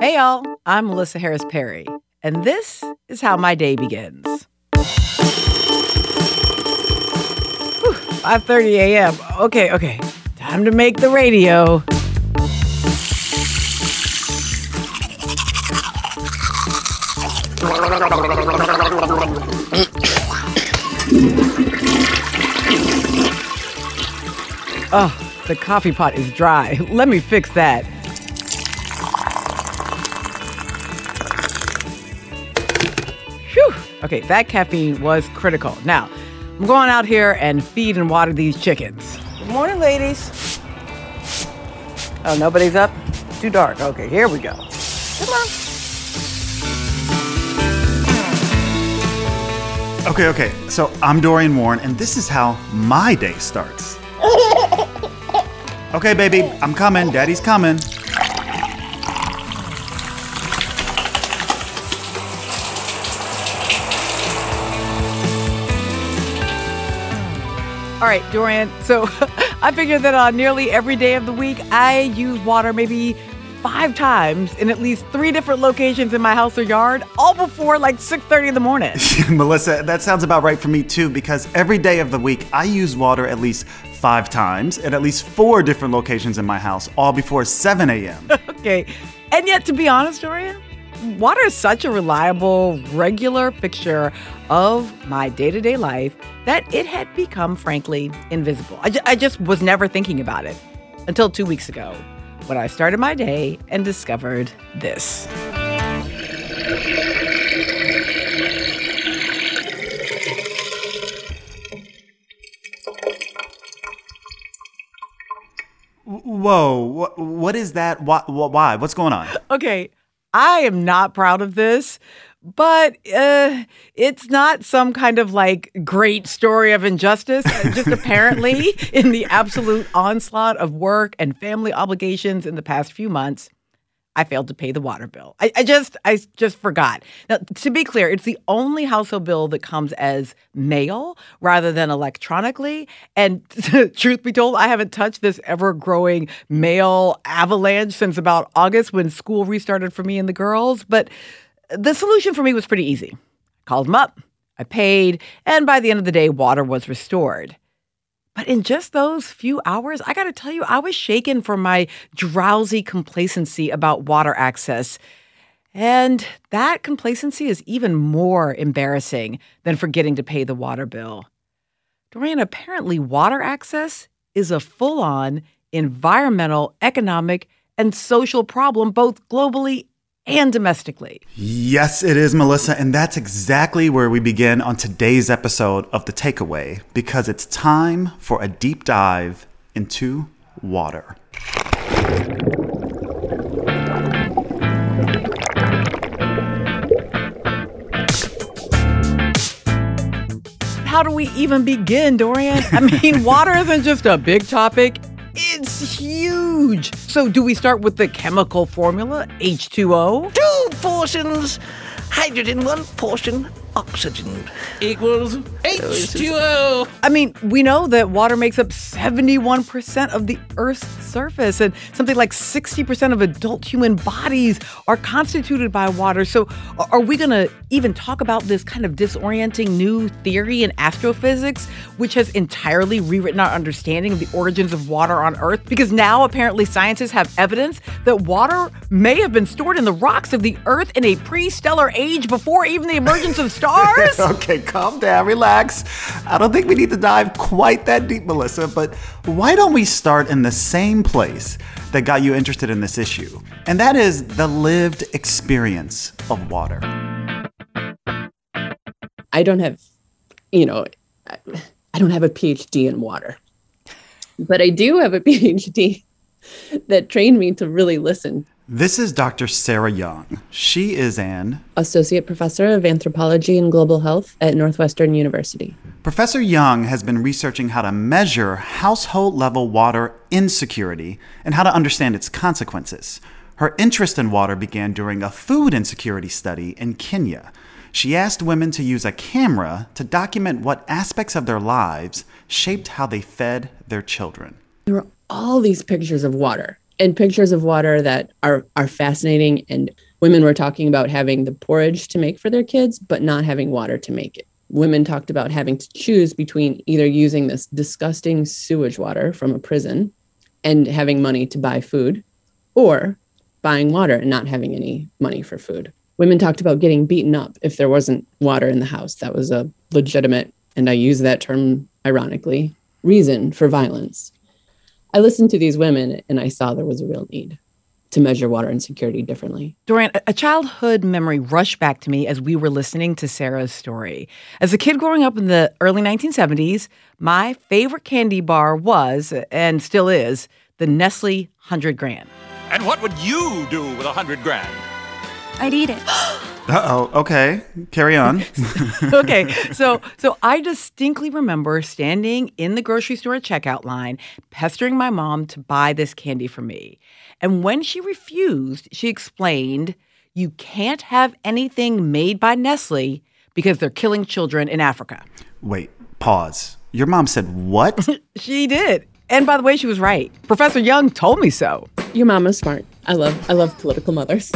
Hey y'all, I'm Melissa Harris Perry, and this is how my day begins. 5:30 a.m. Okay. Time to make the radio. Oh, the coffee pot is dry. Let me fix that. Whew. Okay, that caffeine was critical. Now, I'm going out here and feed and water these chickens. Good morning, ladies. Oh, nobody's up? It's too dark. Okay, here we go. Come on. Okay. So I'm Dorian Warren, and this is how my day starts. Okay, baby, I'm coming. Daddy's coming. All right, Dorian. So I figured that on nearly every day of the week, I use water maybe 5 times in at least 3 different locations in my house or yard, all before like 6:30 in the morning. Melissa, that sounds about right for me too, because every day of the week, I use water at least 5 times at least 4 different locations in my house, all before 7 a.m. Okay. And yet, to be honest, Dorian, water is such a reliable, regular fixture of my day-to-day life that it had become, frankly, invisible. I just was never thinking about it until 2 weeks ago when I started my day and discovered this. Whoa, what is that? Why? What's going on? Okay, I am not proud of this, but it's not some kind of like great story of injustice. Just apparently, in the absolute onslaught of work and family obligations in the past few months, I failed to pay the water bill. I just forgot. Now, to be clear, it's the only household bill that comes as mail rather than electronically. And truth be told, I haven't touched this ever-growing mail avalanche since about August when school restarted for me and the girls. But the solution for me was pretty easy. I called them up, I paid, and by the end of the day, water was restored. But in just those few hours, I got to tell you, I was shaken from my drowsy complacency about water access. And that complacency is even more embarrassing than forgetting to pay the water bill. Dorian, apparently water access is a full-on environmental, economic, and social problem, both globally and domestically. Yes, it is, Melissa, and that's exactly where we begin on today's episode of The Takeaway, because it's time for a deep dive into water. How do we even begin, Dorian? I mean, water isn't just a big topic. It's huge. So do we start with the chemical formula, H2O? 2 portions hydrogen, 1 portion oxygen equals H2O. I mean, we know that water makes up 71% of the Earth's surface, and something like 60% of adult human bodies are constituted by water. So are we going to even talk about this kind of disorienting new theory in astrophysics, which has entirely rewritten our understanding of the origins of water on Earth? Because now apparently scientists have evidence that water may have been stored in the rocks of the Earth in a pre-stellar age before even the emergence of stars? Okay, calm down, relax. I don't think we need to dive quite that deep, Melissa, but why don't we start in the same place that got you interested in this issue? And that is the lived experience of water. I don't have a PhD in water, but I do have a PhD that trained me to really listen. This is Dr. Sarah Young. She is an associate professor of anthropology and global health at Northwestern University. Professor Young has been researching how to measure household-level water insecurity and how to understand its consequences. Her interest in water began during a food insecurity study in Kenya. She asked women to use a camera to document what aspects of their lives shaped how they fed their children. There were all these pictures of water. and pictures of water that are fascinating. And women were talking about having the porridge to make for their kids, but not having water to make it. Women talked about having to choose between either using this disgusting sewage water from a prison and having money to buy food, or buying water and not having any money for food. Women talked about getting beaten up if there wasn't water in the house. That was a legitimate, and I use that term ironically, reason for violence. I listened to these women and I saw there was a real need to measure water insecurity differently. Dorian, a childhood memory rushed back to me as we were listening to Sarah's story. As a kid growing up in the early 1970s, my favorite candy bar was, and still is, the Nestle 100 Grand. And what would you do with 100 grand? I'd eat it. Uh-oh, okay. Carry on. Okay, so I distinctly remember standing in the grocery store checkout line, pestering my mom to buy this candy for me. And when she refused, she explained, you can't have anything made by Nestle because they're killing children in Africa. Wait, pause. Your mom said what? She did. And by the way, she was right. Professor Young told me so. Your mama's smart. I love political mothers.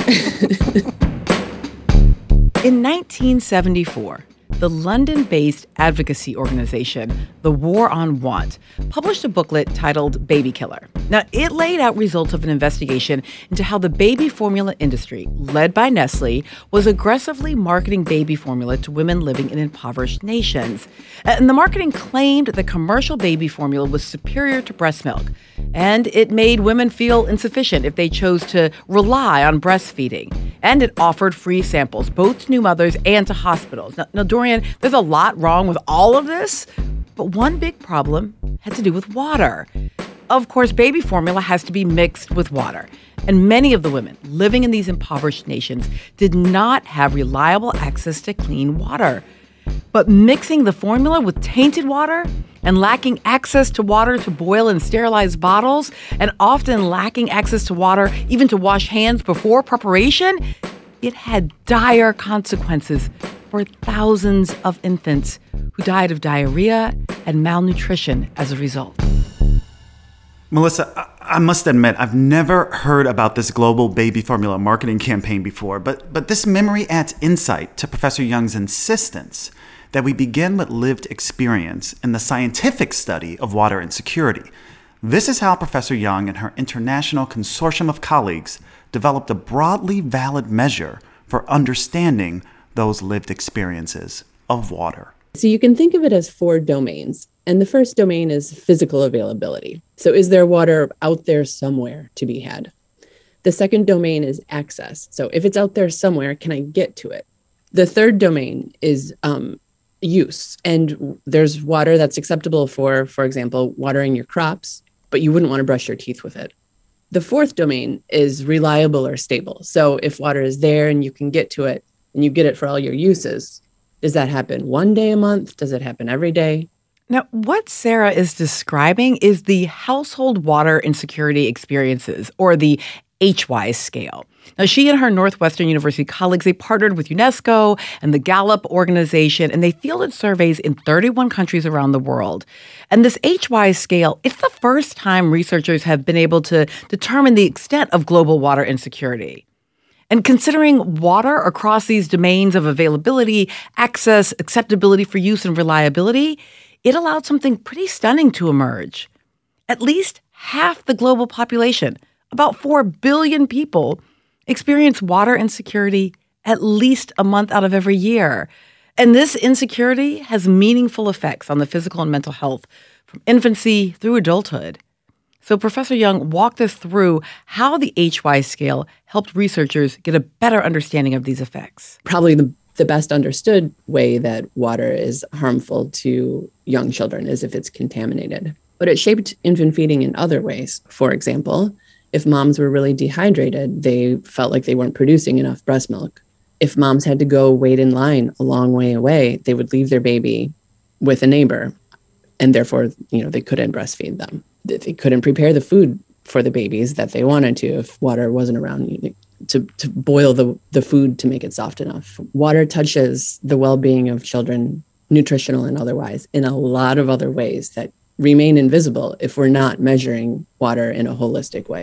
In 1974, the London-based advocacy organization, The War on Want, published a booklet titled Baby Killer. Now, it laid out results of an investigation into how the baby formula industry, led by Nestle, was aggressively marketing baby formula to women living in impoverished nations. And the marketing claimed that commercial baby formula was superior to breast milk, and it made women feel insufficient if they chose to rely on breastfeeding. And it offered free samples, both to new mothers and to hospitals. Now, Dorian, there's a lot wrong with all of this, but one big problem had to do with water. Of course, baby formula has to be mixed with water. And many of the women living in these impoverished nations did not have reliable access to clean water. But mixing the formula with tainted water and lacking access to water to boil in sterilized bottles, and often lacking access to water even to wash hands before preparation, it had dire consequences for thousands of infants who died of diarrhea and malnutrition as a result. Melissa, I must admit, I've never heard about this global baby formula marketing campaign before, but this memory adds insight to Professor Young's insistence that we begin with lived experience in the scientific study of water insecurity. This is how Professor Young and her international consortium of colleagues developed a broadly valid measure for understanding those lived experiences of water. So you can think of it as 4 domains. And the first domain is physical availability. So is there water out there somewhere to be had? The second domain is access. So if it's out there somewhere, can I get to it? The third domain is use. And there's water that's acceptable for example, watering your crops, but you wouldn't want to brush your teeth with it. The fourth domain is reliable or stable. So if water is there and you can get to it and you get it for all your uses, does that happen one day a month? Does it happen every day? Now, what Sarah is describing is the household water insecurity experiences, or the HWISE scale. Now, she and her Northwestern University colleagues, they partnered with UNESCO and the Gallup organization, and they fielded surveys in 31 countries around the world. And this HWISE scale, it's the first time researchers have been able to determine the extent of global water insecurity. And considering water across these domains of availability, access, acceptability for use, and reliability, it allowed something pretty stunning to emerge. At least half the global population, about 4 billion people, experience water insecurity at least a month out of every year. And this insecurity has meaningful effects on the physical and mental health from infancy through adulthood. So Professor Young walked us through how the HWISE scale helped researchers get a better understanding of these effects. Probably the best understood way that water is harmful to young children is if it's contaminated. But it shaped infant feeding in other ways. For example, if moms were really dehydrated, they felt like they weren't producing enough breast milk. If moms had to go wait in line a long way away, they would leave their baby with a neighbor, and therefore, they couldn't breastfeed them. They couldn't prepare the food for the babies that they wanted to if water wasn't around to boil the food to make it soft enough. Water touches the well-being of children, nutritional and otherwise, in a lot of other ways that remain invisible if we're not measuring water in a holistic way.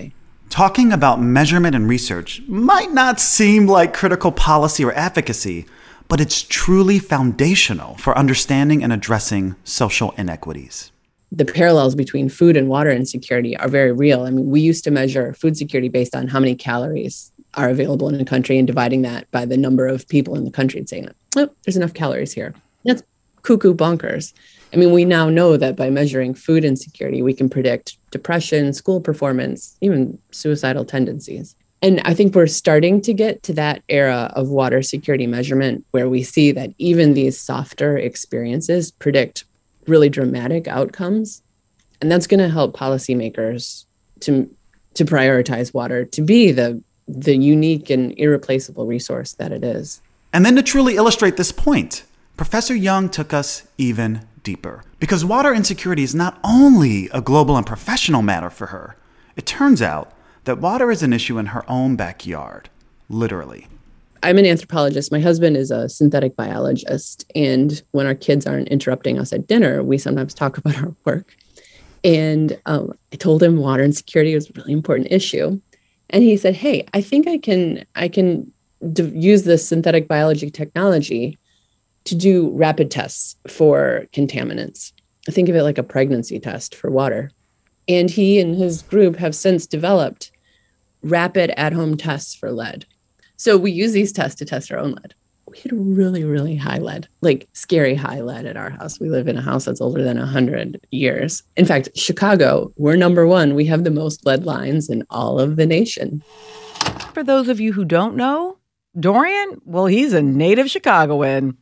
Talking about measurement and research might not seem like critical policy or advocacy, but it's truly foundational for understanding and addressing social inequities. The parallels between food and water insecurity are very real. I mean, we used to measure food security based on how many calories are available in a country and dividing that by the number of people in the country and saying, oh, there's enough calories here. That's cuckoo bonkers. I mean, we now know that by measuring food insecurity, we can predict depression, school performance, even suicidal tendencies. And I think we're starting to get to that era of water security measurement where we see that even these softer experiences predict really dramatic outcomes. And that's going to help policymakers to prioritize water to be the unique and irreplaceable resource that it is. And then to truly illustrate this point, Professor Young took us even deeper. Because water insecurity is not only a global and professional matter for her, it turns out that water is an issue in her own backyard, literally. I'm an anthropologist. My husband is a synthetic biologist. And when our kids aren't interrupting us at dinner, we sometimes talk about our work. And I told him water insecurity was a really important issue. And he said, hey, I think I can use this synthetic biology technology to do rapid tests for contaminants. I think of it like a pregnancy test for water. And he and his group have since developed rapid at-home tests for lead. So we use these tests to test our own lead. We had really, really high lead, like scary high lead at our house. We live in a house that's older than 100 years. In fact, Chicago, we're number one. We have the most lead lines in all of the nation. For those of you who don't know, Dorian, well, he's a native Chicagoan.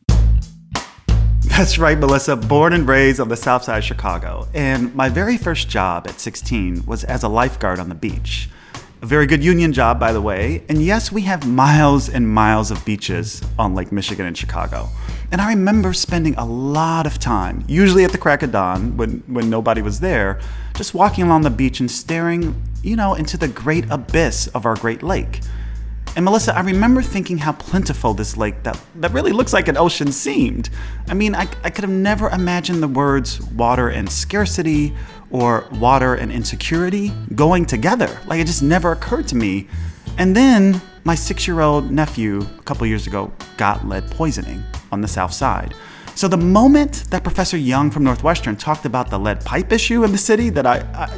That's right, Melissa, born and raised on the south side of Chicago. And my very first job at 16 was as a lifeguard on the beach. A very good union job, by the way. And yes, we have miles and miles of beaches on Lake Michigan in Chicago. And I remember spending a lot of time, usually at the crack of dawn when nobody was there, just walking along the beach and staring, into the great abyss of our Great Lake. And Melissa, I remember thinking how plentiful this lake that really looks like an ocean seemed. I mean, I could have never imagined the words water and scarcity or water and insecurity going together. Like, it just never occurred to me. And then my 6-year-old nephew a couple years ago got lead poisoning on the south side. So the moment that Professor Young from Northwestern talked about the lead pipe issue in the city that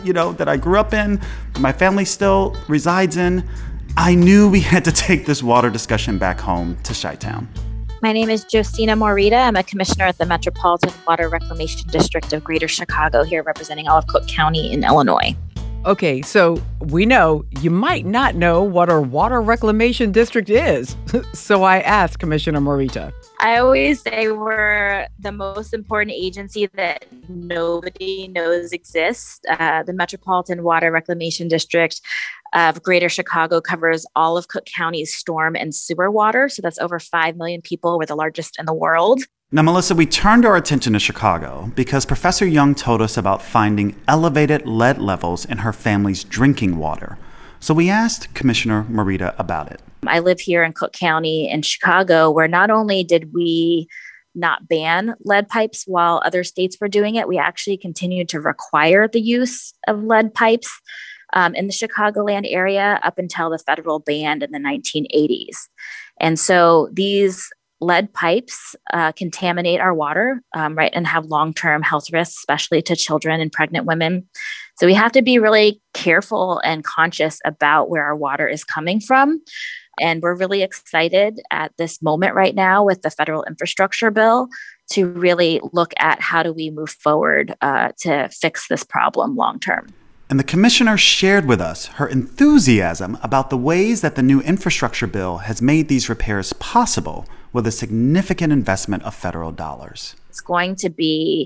I grew up in, my family still resides in, I knew we had to take this water discussion back home to Chi-Town. My name is Josina Morita. I'm a commissioner at the Metropolitan Water Reclamation District of Greater Chicago, here representing all of Cook County in Illinois. Okay, so we know you might not know what a water reclamation district is. So I asked Commissioner Morita. I always say we're the most important agency that nobody knows exists. The Metropolitan Water Reclamation District of Greater Chicago covers all of Cook County's storm and sewer water. So that's over 5 million people. We're the largest in the world. Now, Melissa, we turned our attention to Chicago because Professor Young told us about finding elevated lead levels in her family's drinking water. So we asked Commissioner Morita about it. I live here in Cook County in Chicago, where not only did we not ban lead pipes while other states were doing it, we actually continued to require the use of lead pipes in the Chicagoland area up until the federal ban in the 1980s. And so these lead pipes contaminate our water, and have long-term health risks, especially to children and pregnant women. So we have to be really careful and conscious about where our water is coming from. And we're really excited at this moment right now with the federal infrastructure bill to really look at how do we move forward to fix this problem long-term. And the commissioner shared with us her enthusiasm about the ways that the new infrastructure bill has made these repairs possible with a significant investment of federal dollars. It's going to be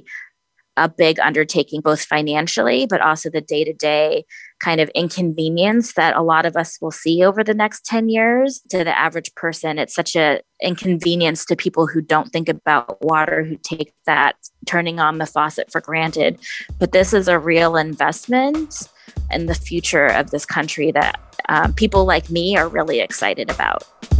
a big undertaking, both financially, but also the day-to-day kind of inconvenience that a lot of us will see over the next 10 years. To the average person, it's such an inconvenience to people who don't think about water, who take that turning on the faucet for granted. But this is a real investment in the future of this country that people like me are really excited about.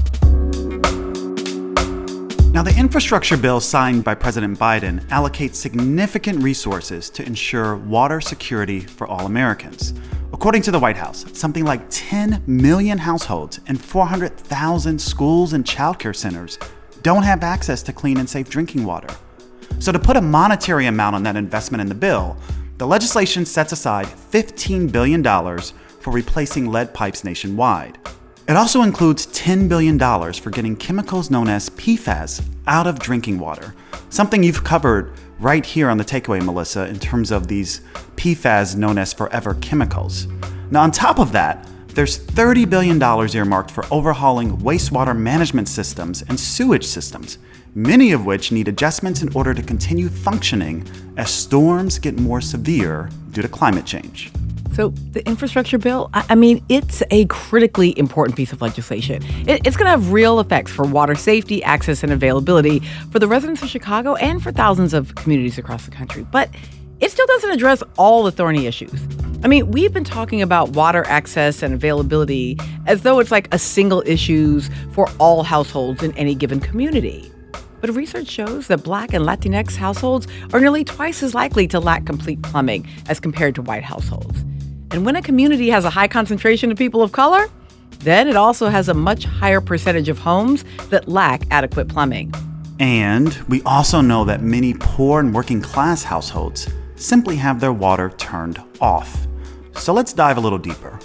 Now, the infrastructure bill signed by President Biden allocates significant resources to ensure water security for all Americans. According to the White House, something like 10 million households and 400,000 schools and childcare centers don't have access to clean and safe drinking water. So to put a monetary amount on that investment in the bill, the legislation sets aside $15 billion for replacing lead pipes nationwide. It also includes $10 billion for getting chemicals known as PFAS out of drinking water, something you've covered right here on The Takeaway, Melissa, in terms of these PFAS known as forever chemicals. Now, on top of that, there's $30 billion earmarked for overhauling wastewater management systems and sewage systems, many of which need adjustments in order to continue functioning as storms get more severe due to climate change. So the infrastructure bill, it's a critically important piece of legislation. It's going to have real effects for water safety, access, and availability for the residents of Chicago and for thousands of communities across the country. But it still doesn't address all the thorny issues. We've been talking about water access and availability as though it's like a single issue for all households in any given community. But research shows that Black and Latinx households are nearly twice as likely to lack complete plumbing as compared to white households. And when a community has a high concentration of people of color, then it also has a much higher percentage of homes that lack adequate plumbing. And we also know that many poor and working class households simply have their water turned off. So let's dive a little deeper.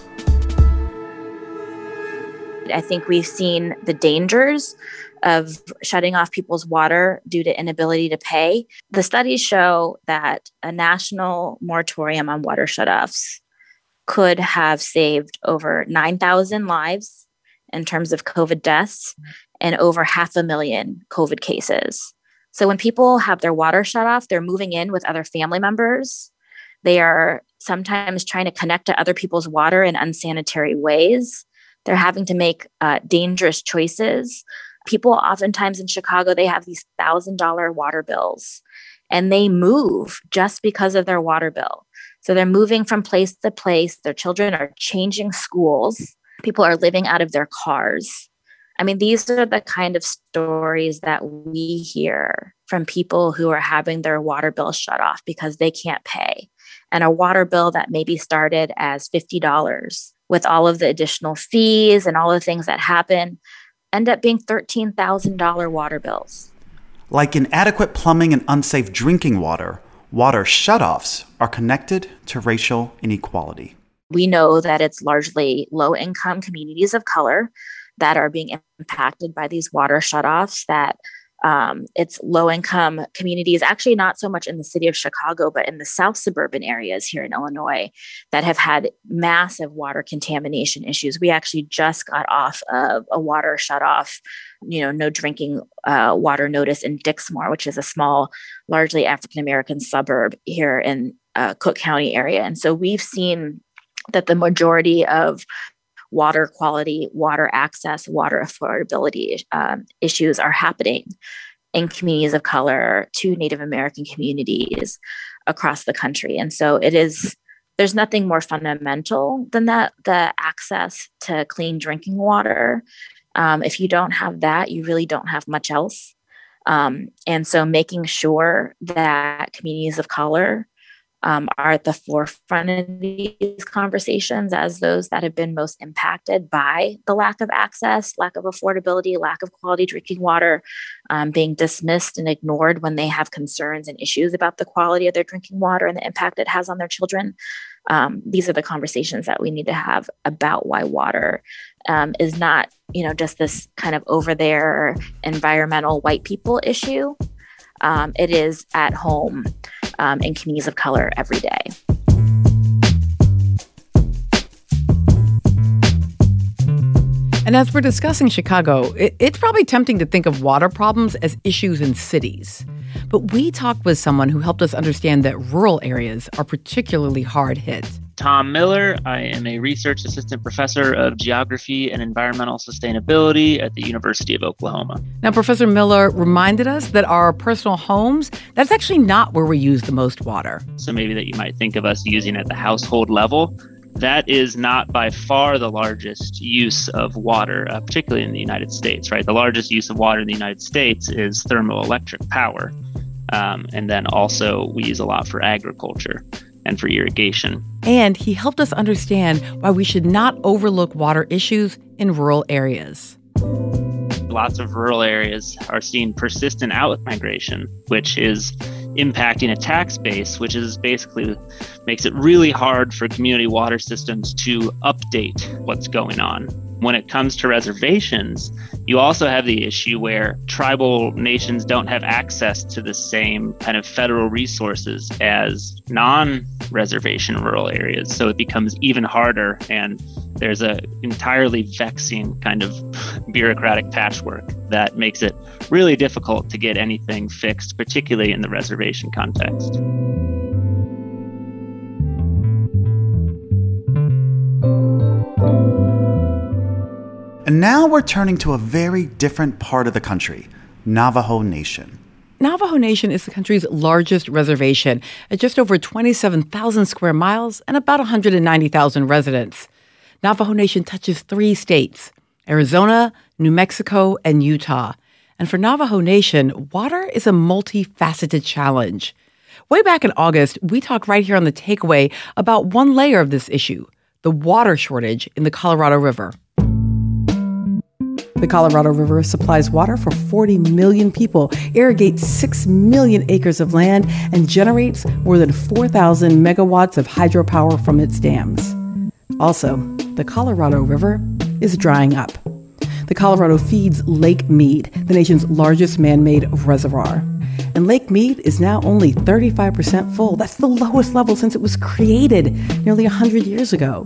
I think we've seen the dangers of shutting off people's water due to inability to pay. The studies show that a national moratorium on water shutoffs could have saved over 9,000 lives in terms of COVID deaths and over 500,000 COVID cases. So when people have their water shut off, they're moving in with other family members. They are sometimes trying to connect to other people's water in unsanitary ways. They're having to make dangerous choices. People oftentimes in Chicago, they have these $1,000 water bills, and they move just because of their water bill. So they're moving from place to place. Their children are changing schools. People are living out of their cars. These are the kind of stories that we hear from people who are having their water bill shut off because they can't pay. And a water bill that maybe started as $50 with all of the additional fees and all the things that happen end up being $13,000 water bills. Like inadequate plumbing and unsafe drinking water, water shutoffs are connected to racial inequality. We know that it's largely low-income communities of color that are being impacted by these water shutoffs, that it's low-income communities, actually not so much in the city of Chicago, but in the south suburban areas here in Illinois that have had massive water contamination issues. We actually just got off of a water shutoff, no drinking water notice in Dixmoor, which is a small, largely African-American suburb here in Cook County area. And so we've seen that the majority of water quality, water access, water affordability issues are happening in communities of color to Native American communities across the country. And so there's nothing more fundamental than that, the access to clean drinking water. If you don't have that, you really don't have much else. And so making sure that communities of color are at the forefront of these conversations as those that have been most impacted by the lack of access, lack of affordability, lack of quality drinking water, being dismissed and ignored when they have concerns and issues about the quality of their drinking water and the impact it has on their children. These are the conversations that we need to have about why water is not, just this kind of over there environmental white people issue. It is at home in communities of color every day. And as we're discussing Chicago, it's probably tempting to think of water problems as issues in cities. But we talked with someone who helped us understand that rural areas are particularly hard hit. Tom Miller. I am a research assistant professor of geography and environmental sustainability at the University of Oklahoma. Now, Professor Miller reminded us that our personal homes, that's actually not where we use the most water. So maybe that you might think of us using at the household level. That is not by far the largest use of water, particularly in the United States, right? The largest use of water in the United States is thermoelectric power. And then also we use a lot for agriculture. and for irrigation. And he helped us understand why we should not overlook water issues in rural areas. Lots of rural areas are seeing persistent out-migration, which is impacting a tax base, which is basically makes it really hard for community water systems to update what's going on. When it comes to reservations, you also have the issue where tribal nations don't have access to the same kind of federal resources as non-reservation rural areas. So it becomes even harder, and there's an entirely vexing kind of bureaucratic patchwork that makes it really difficult to get anything fixed, particularly in the reservation context. And now we're turning to a very different part of the country, Navajo Nation. Navajo Nation is the country's largest reservation at just over 27,000 square miles and about 190,000 residents. Navajo Nation touches 3 states, Arizona, New Mexico, and Utah. And for Navajo Nation, water is a multifaceted challenge. Way back in August, we talked right here on The Takeaway about one layer of this issue, the water shortage in the Colorado River. The Colorado River supplies water for 40 million people, irrigates 6 million acres of land, and generates more than 4,000 megawatts of hydropower from its dams. Also, the Colorado River is drying up. The Colorado feeds Lake Mead, the nation's largest man-made reservoir. And Lake Mead is now only 35% full. That's the lowest level since it was created nearly 100 years ago.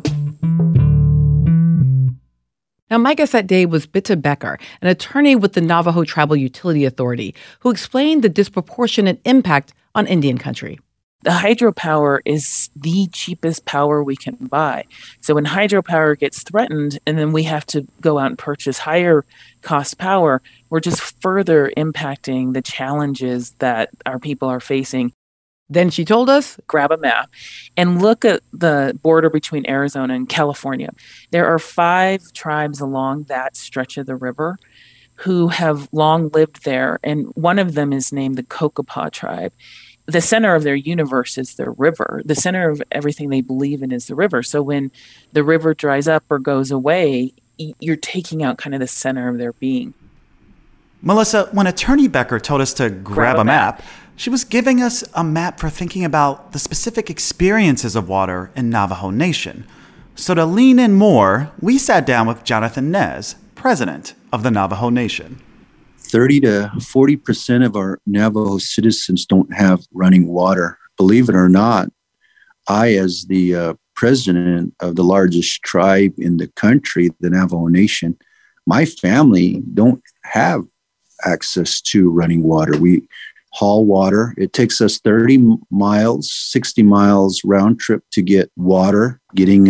Now, my guest that day was Bitta Becker, an attorney with the Navajo Tribal Utility Authority, who explained the disproportionate impact on Indian country. The hydropower is the cheapest power we can buy. So when hydropower gets threatened and then we have to go out and purchase higher cost power, we're just further impacting the challenges that our people are facing. Then she told us, grab a map and look at the border between Arizona and California. There are 5 tribes along that stretch of the river who have long lived there, and one of them is named the Cocopah tribe. The center of their universe is their river. The center of everything they believe in is the river. So when the river dries up or goes away, you're taking out kind of the center of their being. Melissa, when Attorney Becker told us to grab a map, she was giving us a map for thinking about the specific experiences of water in Navajo Nation. So to lean in more, we sat down with Jonathan Nez, president of the Navajo Nation. 30 to 40% of our Navajo citizens don't have running water. Believe it or not, I, as the president of the largest tribe in the country, the Navajo Nation, my family don't have access to running water. We haul water. It takes us 30 miles, 60 miles round trip to get water, getting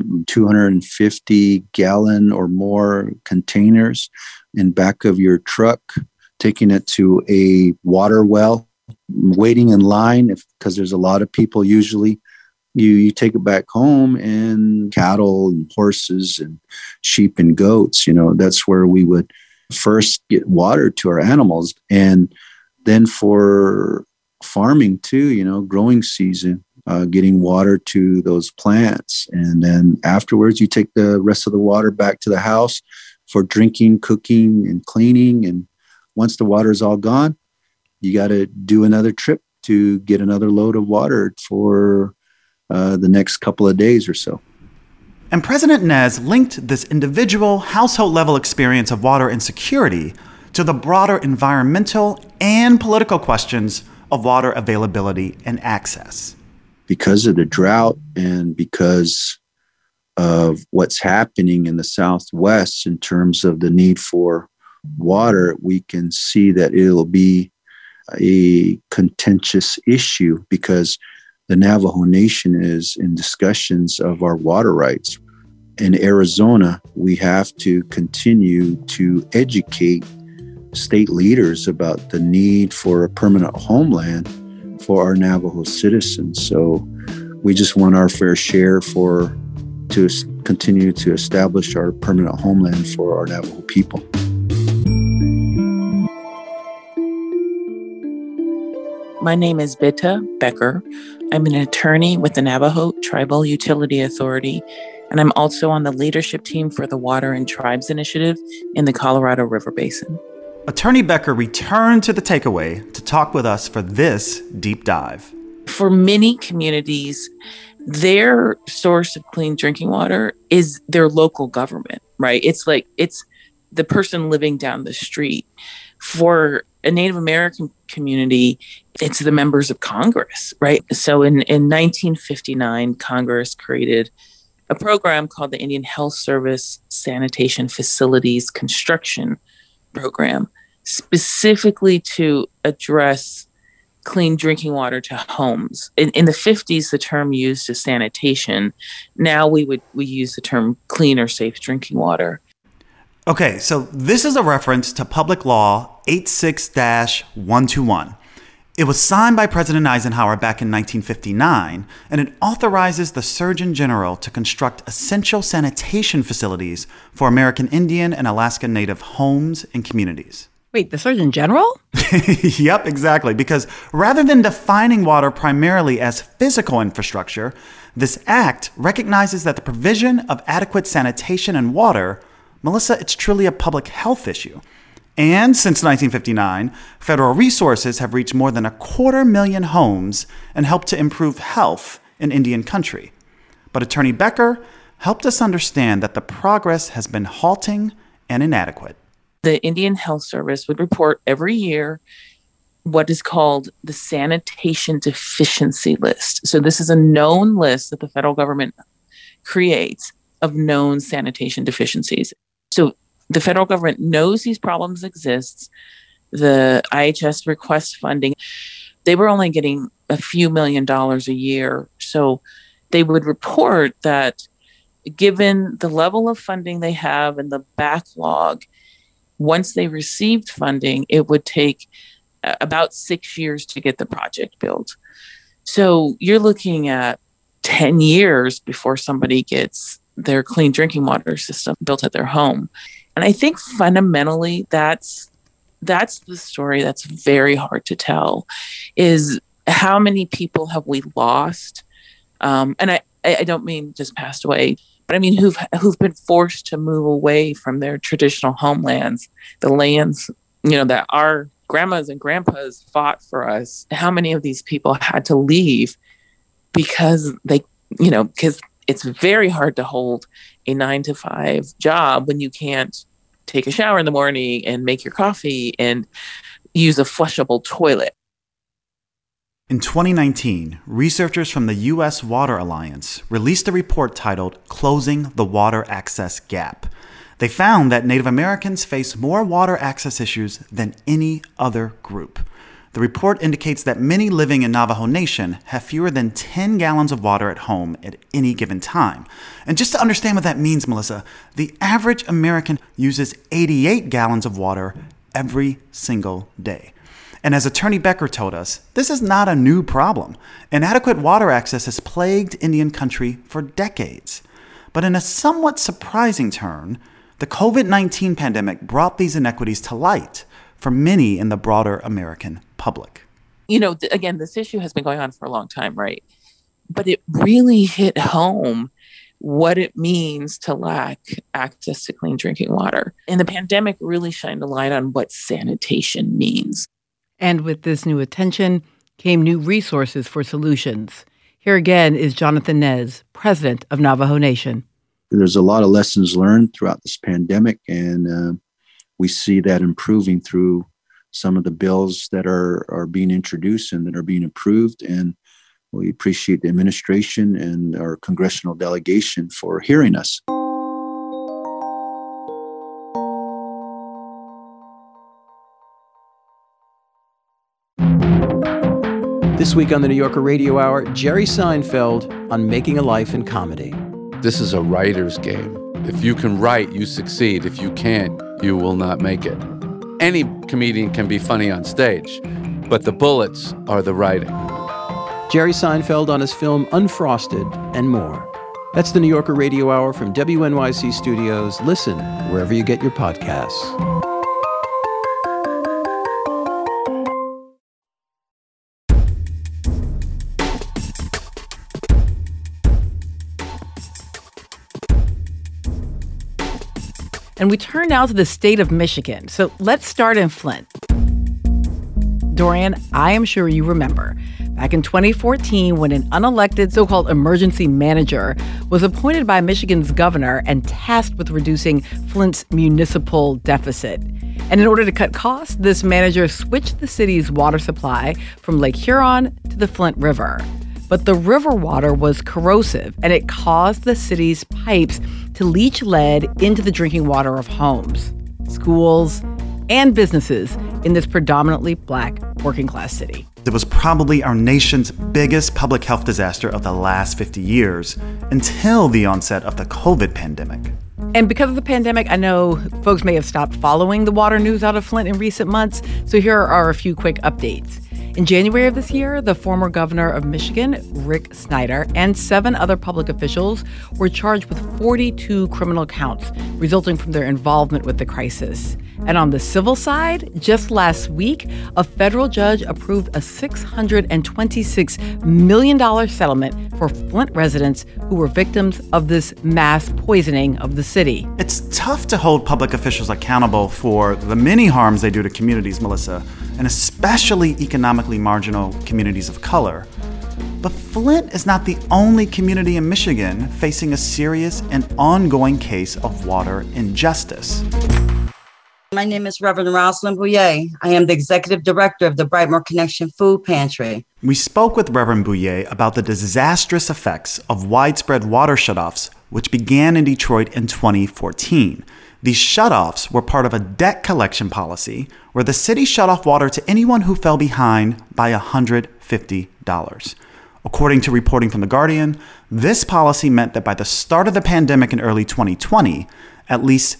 250 gallon or more containers in back of your truck, taking it to a water well, waiting in line because there's a lot of people usually. You take it back home, and cattle and horses and sheep and goats, that's where we would first get water to our animals. And then for farming too, growing season, getting water to those plants. And then afterwards, you take the rest of the water back to the house for drinking, cooking, and cleaning. And once the water is all gone, you got to do another trip to get another load of water for the next couple of days or so. And President Nez linked this individual household level experience of water insecurity to the broader environmental and political questions of water availability and access. Because of the drought and because of what's happening in the Southwest in terms of the need for water, we can see that it'll be a contentious issue because the Navajo Nation is in discussions of our water rights. In Arizona, we have to continue to educate state leaders about the need for a permanent homeland for our Navajo citizens. So we just want our fair share to continue to establish our permanent homeland for our Navajo people. My name is Bita Becker. I'm an attorney with the Navajo Tribal Utility Authority, and I'm also on the leadership team for the Water and Tribes Initiative in the Colorado River Basin. Attorney Becker returned to the takeaway to talk with us for this deep dive. For many communities, their source of clean drinking water is their local government, right? It's the person living down the street. For a Native American community, it's the members of Congress, right? So in 1959, Congress created a program called the Indian Health Service Sanitation Facilities Construction Program, specifically to address clean drinking water to homes. In the 50s, the term used is sanitation. Now we use the term clean or safe drinking water. Okay, so this is a reference to Public Law 86-121. It was signed by President Eisenhower back in 1959, and it authorizes the Surgeon General to construct essential sanitation facilities for American Indian and Alaska Native homes and communities. Wait, the Surgeon General? Yep, exactly. Because rather than defining water primarily as physical infrastructure, this act recognizes that the provision of adequate sanitation and water, Melissa, it's truly a public health issue. And since 1959, federal resources have reached more than 250,000 homes and helped to improve health in Indian country. But Attorney Becker helped us understand that the progress has been halting and inadequate. The Indian Health Service would report every year what is called the Sanitation Deficiency List. So this is a known list that the federal government creates of known sanitation deficiencies. So the federal government knows these problems exist. The IHS requests funding. They were only getting a few $1 million a year. So they would report that given the level of funding they have and the backlog, once they received funding, it would take about 6 years to get the project built. So you're looking at 10 years before somebody gets their clean drinking water system built at their home. And I think fundamentally that's the story that's very hard to tell, is how many people have we lost? And I don't mean just passed away, but I mean who've been forced to move away from their traditional homelands, the lands, that our grandmas and grandpas fought for us. How many of these people had to leave because because it's very hard to hold a 9-to-5 job when you can't take a shower in the morning and make your coffee and use a flushable toilet. In 2019, researchers from the U.S. Water Alliance released a report titled Closing the Water Access Gap. They found that Native Americans face more water access issues than any other group. The report indicates that many living in Navajo Nation have fewer than 10 gallons of water at home at any given time. And just to understand what that means, Melissa, the average American uses 88 gallons of water every single day. And as Attorney Becker told us, this is not a new problem. Inadequate water access has plagued Indian country for decades. But in a somewhat surprising turn, the COVID-19 pandemic brought these inequities to light for many in the broader American public. Again, this issue has been going on for a long time, right? But it really hit home what it means to lack access to clean drinking water. And the pandemic really shined a light on what sanitation means. And with this new attention came new resources for solutions. Here again is Jonathan Nez, president of Navajo Nation. There's a lot of lessons learned throughout this pandemic, and we see that improving through some of the bills that are being introduced and that are being approved. And we appreciate the administration and our congressional delegation for hearing us. This week on the New Yorker Radio Hour, Jerry Seinfeld on making a life in comedy. This is a writer's game. If you can write, you succeed. If you can't, you will not make it. Any comedian can be funny on stage, but the bullets are the writing. Jerry Seinfeld on his film Unfrosted and more. That's the New Yorker Radio Hour from WNYC Studios. Listen wherever you get your podcasts. And we turn now to the state of Michigan. So let's start in Flint. Dorian, I am sure you remember back in 2014 when an unelected so-called emergency manager was appointed by Michigan's governor and tasked with reducing Flint's municipal deficit. And in order to cut costs, this manager switched the city's water supply from Lake Huron to the Flint River. But the river water was corrosive, and it caused the city's pipes to leach lead into the drinking water of homes, schools, and businesses in this predominantly Black working-class city. It was probably our nation's biggest public health disaster of the last 50 years until the onset of the COVID pandemic. And because of the pandemic, I know folks may have stopped following the water news out of Flint in recent months, so here are a few quick updates. In January of this year, the former governor of Michigan, Rick Snyder, and 7 other public officials were charged with 42 criminal counts resulting from their involvement with the crisis. And on the civil side, just last week, a federal judge approved a $626 million settlement for Flint residents who were victims of this mass poisoning of the city. It's tough to hold public officials accountable for the many harms they do to communities, Melissa, and especially economically marginal communities of color. But Flint is not the only community in Michigan facing a serious and ongoing case of water injustice. My name is Reverend Rosalind Bouye. I am the executive director of the Brightmoor Connection Food Pantry. We spoke with Reverend Bouye about the disastrous effects of widespread water shutoffs, which began in Detroit in 2014. These shutoffs were part of a debt collection policy where the city shut off water to anyone who fell behind by $150. According to reporting from The Guardian, this policy meant that by the start of the pandemic in early 2020, at least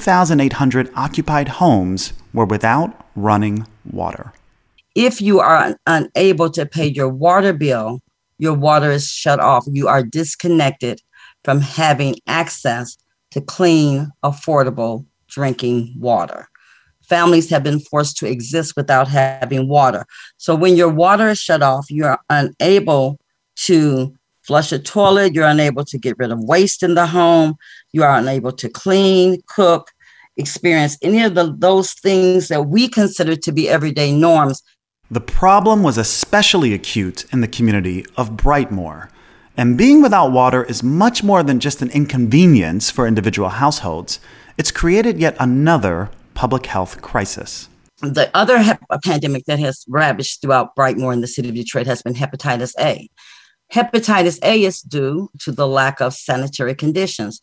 2,800 occupied homes were without running water. If you are unable to pay your water bill, your water is shut off. You are disconnected from having access to clean, affordable drinking water. Families have been forced to exist without having water. So when your water is shut off, you are unable to flush a toilet, you're unable to get rid of waste in the home, you are unable to clean, cook, experience any of those things that we consider to be everyday norms. The problem was especially acute in the community of Brightmoor. And being without water is much more than just an inconvenience for individual households. It's created yet another public health crisis. The other pandemic that has ravaged throughout Brightmoor and the city of Detroit has been hepatitis A. Hepatitis A is due to the lack of sanitary conditions.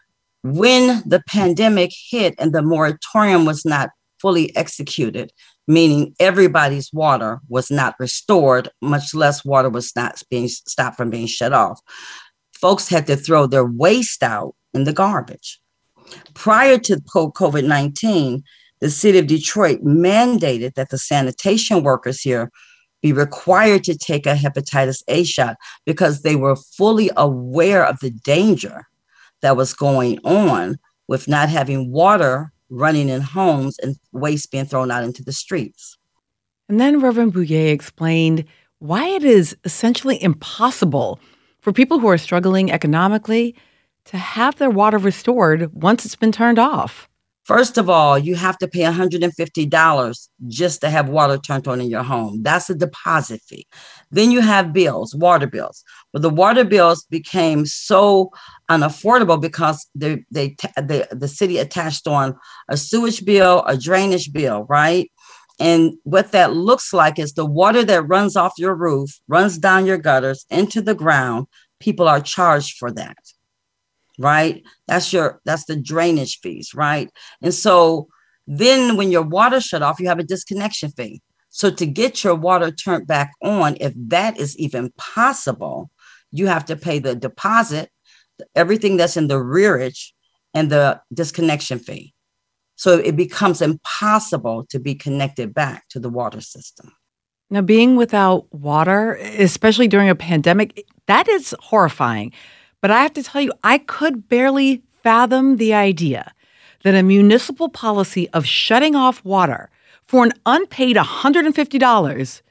When the pandemic hit and the moratorium was not fully executed, meaning everybody's water was not restored, much less water was not being stopped from being shut off, folks had to throw their waste out in the garbage. Prior to COVID-19, the city of Detroit mandated that the sanitation workers here be required to take a hepatitis A shot because they were fully aware of the danger that was going on with not having water running in homes and waste being thrown out into the streets. And then Reverend Bouye explained why it is essentially impossible for people who are struggling economically to have their water restored once it's been turned off. First of all, you have to pay $150 just to have water turned on in your home. That's a deposit fee. Then you have bills, water bills. But the water bills became so unaffordable because the city attached on a sewage bill, a drainage bill, right? And what that looks like is the water that runs off your roof, runs down your gutters into the ground. People are charged for that. Right? That's the drainage fees, right? And so then when your water shut off, you have a disconnection fee. So to get your water turned back on, if that is even possible, you have to pay the deposit, everything that's in the rearage, and the disconnection fee. So it becomes impossible to be connected back to the water system. Now, being without water, especially during a pandemic, that is horrifying. But I have to tell you, I could barely fathom the idea that a municipal policy of shutting off water for an unpaid $150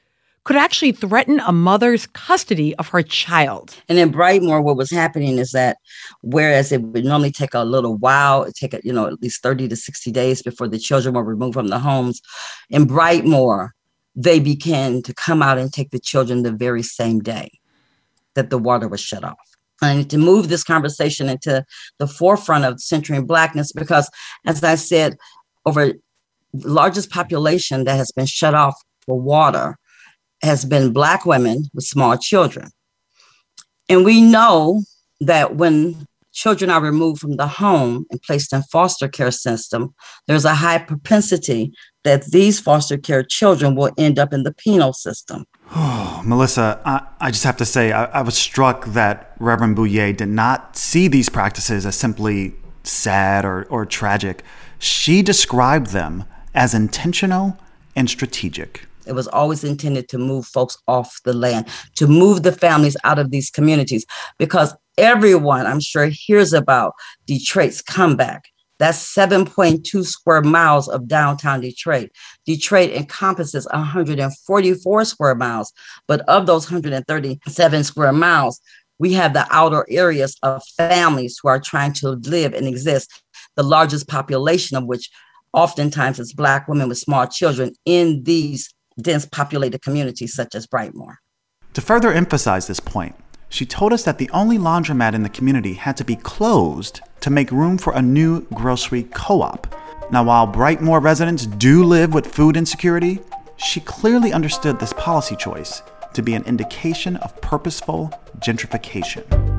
could actually threaten a mother's custody of her child. And in Brightmoor, what was happening is that whereas it would normally take a little while, it take at least 30 to 60 days before the children were removed from the homes, in Brightmoor, they began to come out and take the children the very same day that the water was shut off. And to move this conversation into the forefront of centering Blackness, because as I said, over the largest population that has been shut off for water has been Black women with small children. And we know that when children are removed from the home and placed in foster care system, there's a high propensity that these foster care children will end up in the penal system. Oh, Melissa, I just have to say, I was struck that Reverend Bouyer did not see these practices as simply sad or tragic. She described them as intentional and strategic. It was always intended to move folks off the land, to move the families out of these communities, because everyone, I'm sure, hears about Detroit's comeback. That's 7.2 square miles of downtown Detroit. Detroit encompasses 144 square miles, but of those 137 square miles, we have the outer areas of families who are trying to live and exist, the largest population of which oftentimes is Black women with small children in these dense populated communities such as Brightmoor. To further emphasize this point, she told us that the only laundromat in the community had to be closed to make room for a new grocery co-op. Now, while Brightmoor residents do live with food insecurity, she clearly understood this policy choice to be an indication of purposeful gentrification.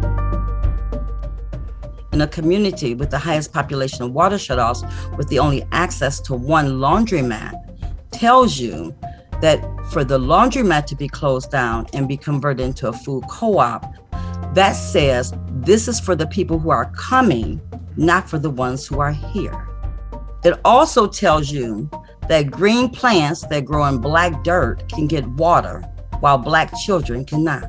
In a community with the highest population of water shutoffs, with the only access to one laundromat, tells you that for the laundromat to be closed down and be converted into a food co-op, that says this is for the people who are coming, not for the ones who are here. It also tells you that green plants that grow in Black dirt can get water, while Black children cannot.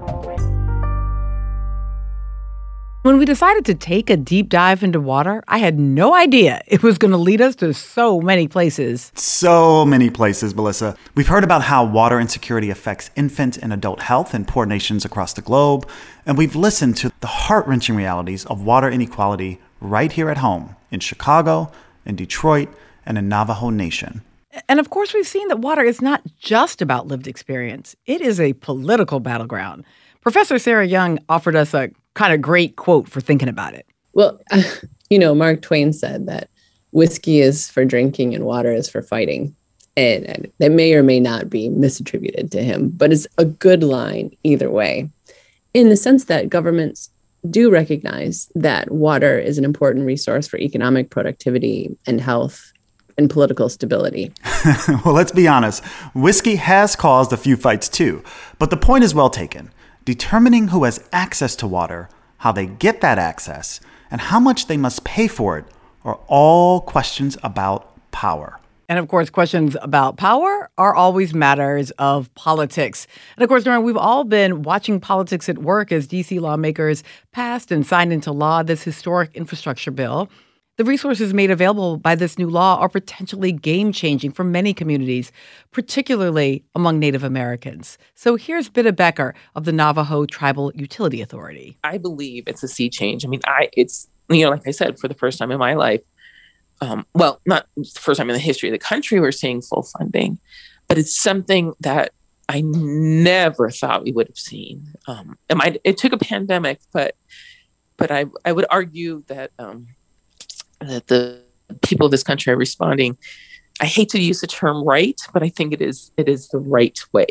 When we decided to take a deep dive into water, I had no idea it was going to lead us to so many places. So many places, Melissa. We've heard about how water insecurity affects infant and adult health in poor nations across the globe, and we've listened to the heart-wrenching realities of water inequality right here at home in Chicago, in Detroit, and in Navajo Nation. And of course, we've seen that water is not just about lived experience. It is a political battleground. Professor Sarah Young offered us a kind of great quote for thinking about it. Well, Mark Twain said that whiskey is for drinking and water is for fighting. And that may or may not be misattributed to him, but it's a good line either way, in the sense that governments do recognize that water is an important resource for economic productivity and health and political stability. Well, let's be honest. Whiskey has caused a few fights too, but the point is well taken. Determining who has access to water, how they get that access, and how much they must pay for it are all questions about power. And of course, questions about power are always matters of politics. And of course, Norman, we've all been watching politics at work as D.C. lawmakers passed and signed into law this historic infrastructure bill. The resources made available by this new law are potentially game-changing for many communities, particularly among Native Americans. So here's Bitta Becker of the Navajo Tribal Utility Authority. I believe it's a sea change. I mean, it's like I said, for the first time in my life, not the first time in the history of the country, we're seeing full funding, but it's something that I never thought we would have seen. It took a pandemic, but I would argue that that the people of this country are responding. I hate to use the term right, but I think it is the right way.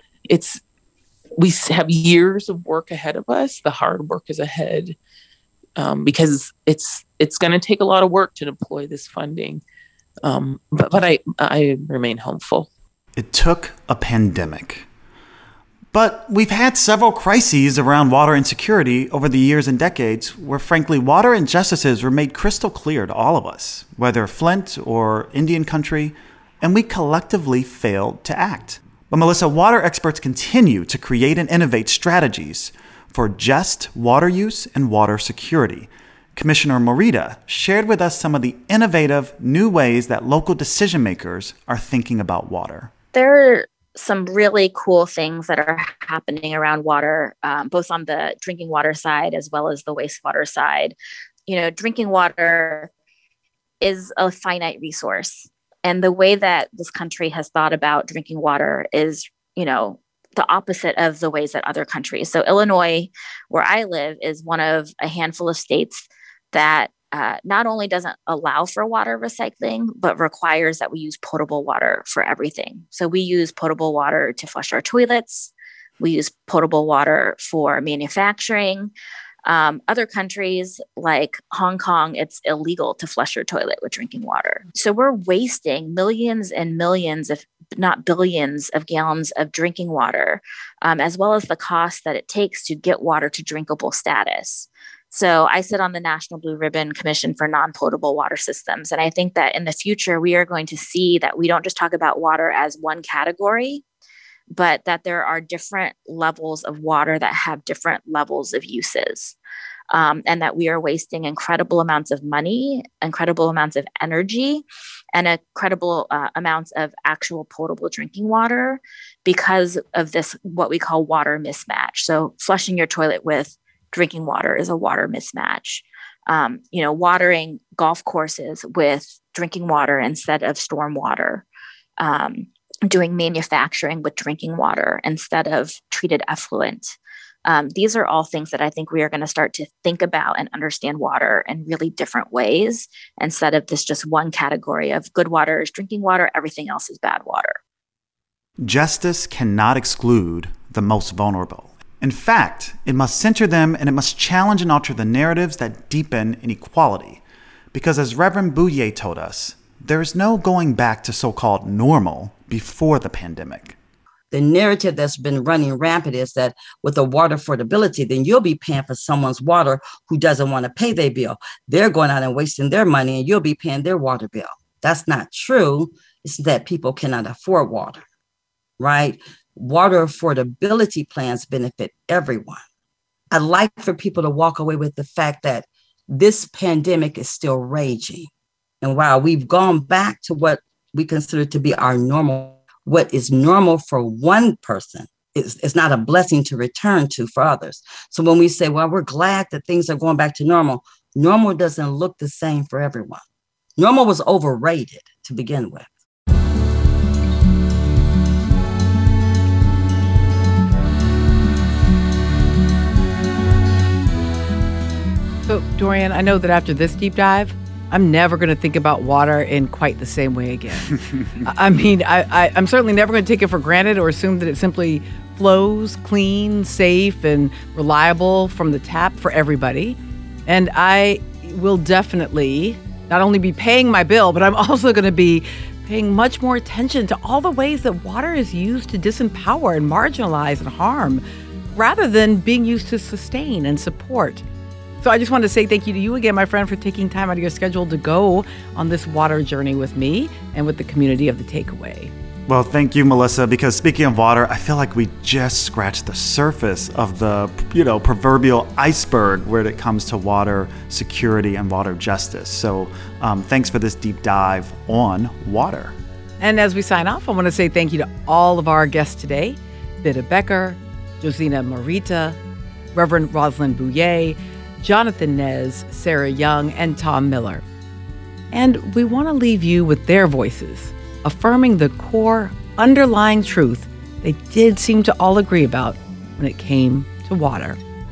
We have years of work ahead of us. The hard work is ahead because it's going to take a lot of work to deploy this funding. But I remain hopeful. It took a pandemic. But we've had several crises around water insecurity over the years and decades where, frankly, water injustices were made crystal clear to all of us, whether Flint or Indian country, and we collectively failed to act. But Melissa, water experts continue to create and innovate strategies for just water use and water security. Commissioner Morita shared with us some of the innovative new ways that local decision makers are thinking about water. There are some really cool things that are happening around water, both on the drinking water side as well as the wastewater side. Drinking water is a finite resource. And the way that this country has thought about drinking water is, the opposite of the ways that other countries. So Illinois, where I live, is one of a handful of states that not only doesn't allow for water recycling, but requires that we use potable water for everything. So we use potable water to flush our toilets. We use potable water for manufacturing. Other countries like Hong Kong, it's illegal to flush your toilet with drinking water. So we're wasting millions and millions, if not billions, of gallons of drinking water, as well as the cost that it takes to get water to drinkable status. So I sit on the National Blue Ribbon Commission for Non-Potable Water Systems. And I think that in the future, we are going to see that we don't just talk about water as one category, but that there are different levels of water that have different levels of uses. And that we are wasting incredible amounts of money, incredible amounts of energy, and incredible amounts of actual potable drinking water because of this, what we call water mismatch. So flushing your toilet with drinking water is a water mismatch. Watering golf courses with drinking water instead of storm water. Doing manufacturing with drinking water instead of treated effluent. These are all things that I think we are going to start to think about and understand water in really different ways instead of this just one category of good water is drinking water, everything else is bad water. Justice cannot exclude the most vulnerable. In fact, it must center them and it must challenge and alter the narratives that deepen inequality. Because as Reverend Bouye told us, there is no going back to so-called normal before the pandemic. The narrative that's been running rampant is that with the water affordability, then you'll be paying for someone's water who doesn't want to pay their bill. They're going out and wasting their money and you'll be paying their water bill. That's not true. It's that people cannot afford water, right? Water affordability plans benefit everyone. I'd like for people to walk away with the fact that this pandemic is still raging. And while we've gone back to what we consider to be our normal, what is normal for one person is not a blessing to return to for others. So when we say, well, we're glad that things are going back to normal, normal doesn't look the same for everyone. Normal was overrated to begin with. So, Dorian, I know that after this deep dive, I'm never going to think about water in quite the same way again. I mean, I'm certainly never going to take it for granted or assume that it simply flows clean, safe, and reliable from the tap for everybody. And I will definitely not only be paying my bill, but I'm also going to be paying much more attention to all the ways that water is used to disempower and marginalize and harm, rather than being used to sustain and support. So I just wanted to say thank you to you again, my friend, for taking time out of your schedule to go on this water journey with me and with the community of The Takeaway. Well, thank you, Melissa, because speaking of water, I feel like we just scratched the surface of the, proverbial iceberg when it comes to water security and water justice. So thanks for this deep dive on water. And as we sign off, I want to say thank you to all of our guests today, Vida Becker, Josina Morita, Reverend Rosalind Bouye, Jonathan Nez, Sarah Young, and Tom Miller. And we want to leave you with their voices, affirming the core underlying truth they did seem to all agree about when it came to water.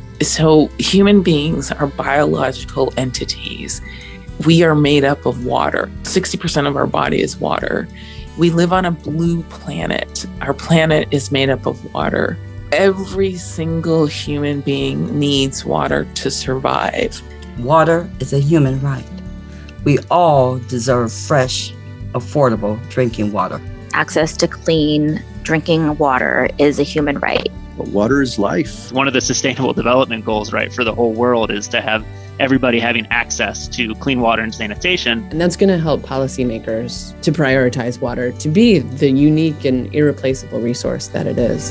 So human beings are biological entities. We are made up of water. 60% of our body is water. We live on a blue planet. Our planet is made up of water. Every single human being needs water to survive. Water is a human right. We all deserve fresh, affordable drinking water. Access to clean drinking water is a human right. But water is life. One of the sustainable development goals, right, for the whole world is to have everybody having access to clean water and sanitation. And that's going to help policymakers to prioritize water to be the unique and irreplaceable resource that it is.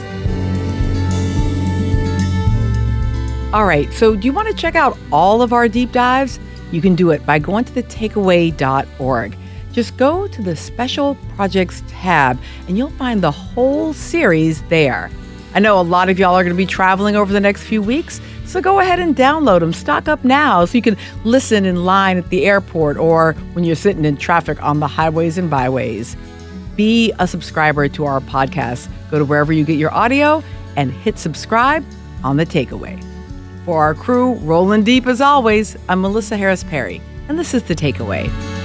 All right, so do you want to check out all of our deep dives? You can do it by going to thetakeaway.org. Just go to the Special Projects tab and you'll find the whole series there. I know a lot of y'all are going to be traveling over the next few weeks, so go ahead and download them. Stock up now so you can listen in line at the airport or when you're sitting in traffic on the highways and byways. Be a subscriber to our podcast. Go to wherever you get your audio and hit subscribe on The Takeaway. For our crew, rolling deep as always, I'm Melissa Harris Perry, and this is The Takeaway.